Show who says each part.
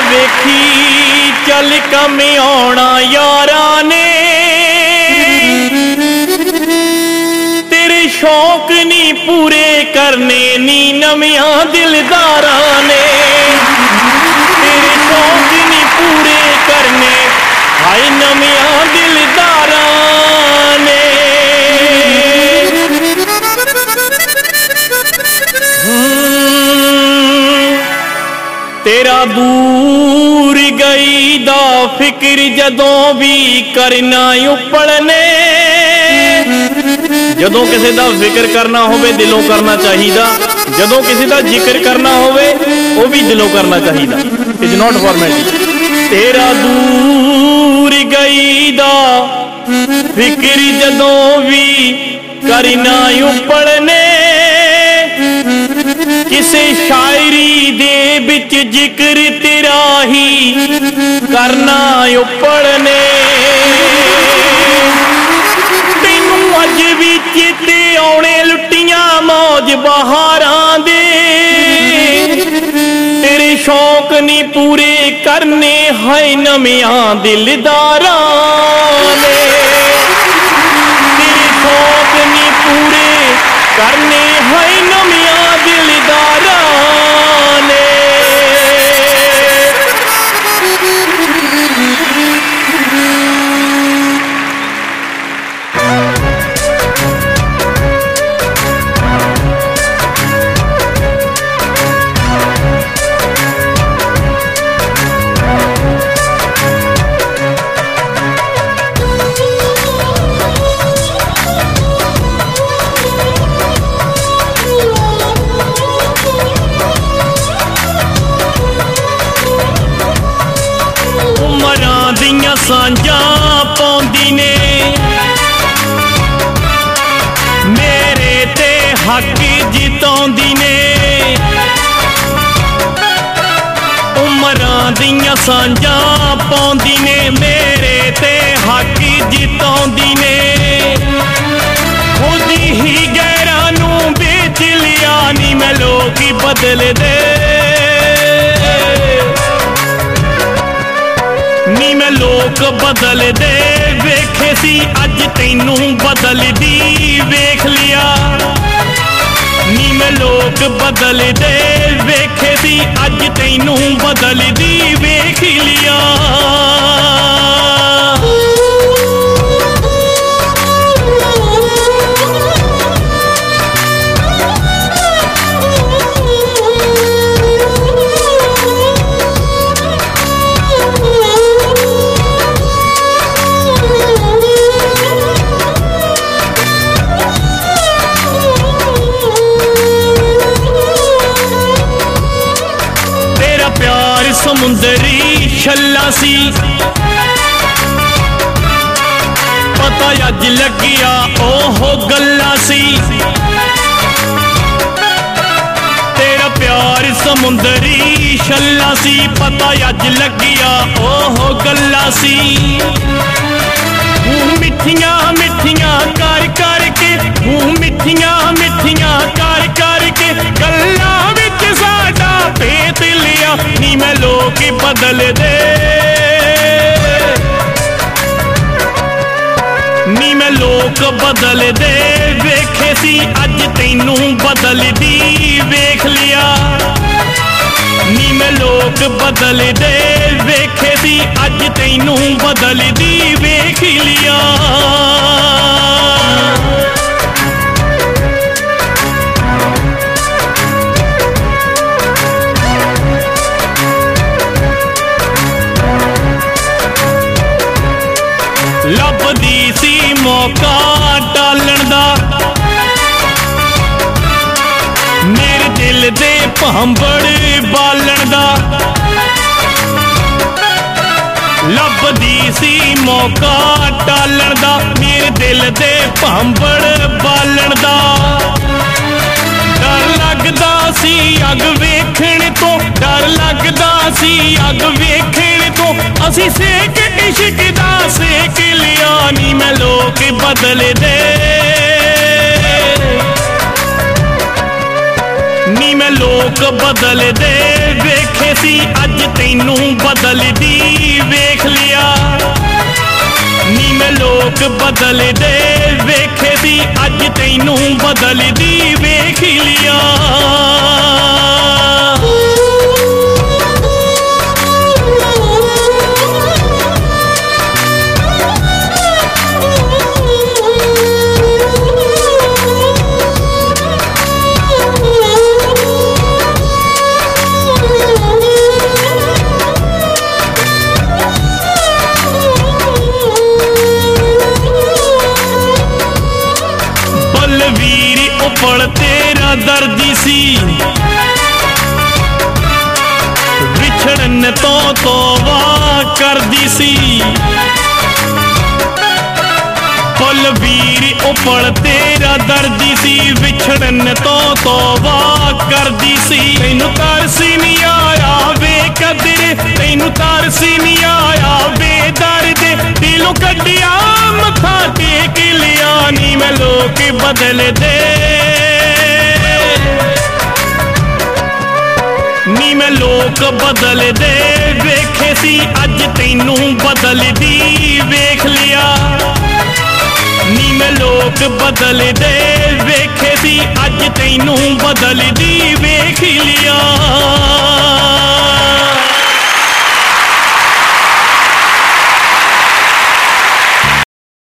Speaker 1: ਵੇਖੀ ਚੱਲ ਕੰਮ ਆਉਣਾ ਯਾਰਾਂ ਨੇ, ਤੇਰੇ ਸ਼ੌਕ ਨੀ ਪੂਰੇ ਕਰਨੇ ਨੀ ਨਵਿਆਂ ਦਿਲਦਾਰਾਂ ਨੇ, ਤੇਰੇ ਸ਼ੌਕ ਨੀ ਪੂਰੇ ਕਰਨੇ ਹਾਏ ਨਵਿਆਂ ਦਿਲਦਾਰਾਂ ਨੇ। तेरा दूर गई दा फिक्र जदों भी करना उपड़ने, जदों किसी दा फिक्र करना होवे दिलों करना चाहिदा, जदों किसी दा जिक्र करना होवे वो भी दिलों करना चाहिदा, इज नॉट फॉर्मेलिटी। तेरा दूर गई दा फिक्र जदों भी करना उपड़ने, किसे शायरी दे बिच जिक्र तेरा ही करना उपड़ने, तैनू अज भी चेते आने लुटियां मौज बहारां दे, तेरे शौक नी पूरे करने है नवियां दिलदारां ने, तेरे शौक नी पूरे करने है नवियां दिलदारां ने। सांझा पाउंदी ने मेरे ते हक जिताउंदी ने, उमरां दियां सांझा पाउंदी ने मेरे ते हक जिताउंदी ने, खुद ही गैरां नूं बेच लिया नी मैं लोग ही बदल दे, नी मैं लोग बदल दे वेखे सी अज तैनू बदल दी वेख लिया, नी मैं लोग बदल दे वेखे सी अज तैनू बदल दी वेख लिया। समुंदरी छल्ला सी पता अज लगिया ओहो गल्ला सी, तेरा प्यार समुंदरी छल्ला सी पता अज लगिया ओहो गल्ला सी, मिठियां मिठियां कर करके मिठियां मिठियां कर करके गल्लां विच साडा भेत लिया, नी मैं लोग बदल दे, नी मैं लोग बदल दे वेखे सी अज तैनू बदल दी वेख लिया, नी मैं लोग बदल दे वेखे सी अज तैनू बदल दी वेख लिया। लभदी सी मौका टालन दा मेरे दिल दे भांबड़ बालन दा, लभदी सी मौका टालन दा मेरे दिल दे भांबड़ बालन दा, डर लगदा सी अग वेखण तो डर लगदा सी अग वेखण तो असी सेक इश्क दा सेक लिया, नी मैं लोग बदल दे, नी मैं ਲੋਕ ਬਦਲਦੇ ਵੇਖੇ ਸੀ, ਅੱਜ ਤੈਨੂੰ ਬਦਲਦੀ ਵੇਖ ਲਿਆ। ਨੀ ਮੈਂ ਲੋਕ ਬਦਲਦੇ ਵੇਖੇ ਸੀ, ਅੱਜ ਤੈਨੂੰ ਬਦਲਦੀ ਵੇਖ ਲਿਆ। ਬਲਵੀਰ ਉਪਲ ਤੇਰਾ ਦਰਦੀ ਸੀ, ਵਿਛੜਨ ਤੋਂ ਤੋਬਾ ਕਰਦੀ ਸੀ। ਬਲਵੀਰ ਉਪਲ ਤੇਰਾ ਦਰਦੀ ਸੀ, ਵਿਛੜਨ ਤੋਂ ਤੋਬਾ ਕਰਦੀ ਸੀ। ਤੈਨੂੰ ਤਰਸੀ ਨਹੀਂ ਆਇਆ ਵੇ ਕਦਰ, ਤੈਨੂੰ ਤਰਸੀ ਨਹੀਂ ਆਇਆ ਵੇ ਦਰਦ, ਦਿਲੋਂ ਕੱਢਿਆ ਮੱਥਾ ਟੇਕ ਲਿਆ। ਨੀ ਮੈਂ ਲੋਕ ਬਦਲਦੇ, ਨੀ ਮੈਂ ਲੋਕ ਬਦਲਦੇ ਵੇਖੇ ਸੀ, ਅੱਜ ਤੈਨੂੰ ਬਦਲਦੀ ਵੇਖ ਲਿਆ। ਨੀ ਮੈਂ ਲੋਕ ਬਦਲਦੇ ਵੇਖੇ ਸੀ, ਅੱਜ ਤੈਨੂੰ ਬਦਲਦੀ ਵੇਖ ਲਿਆ।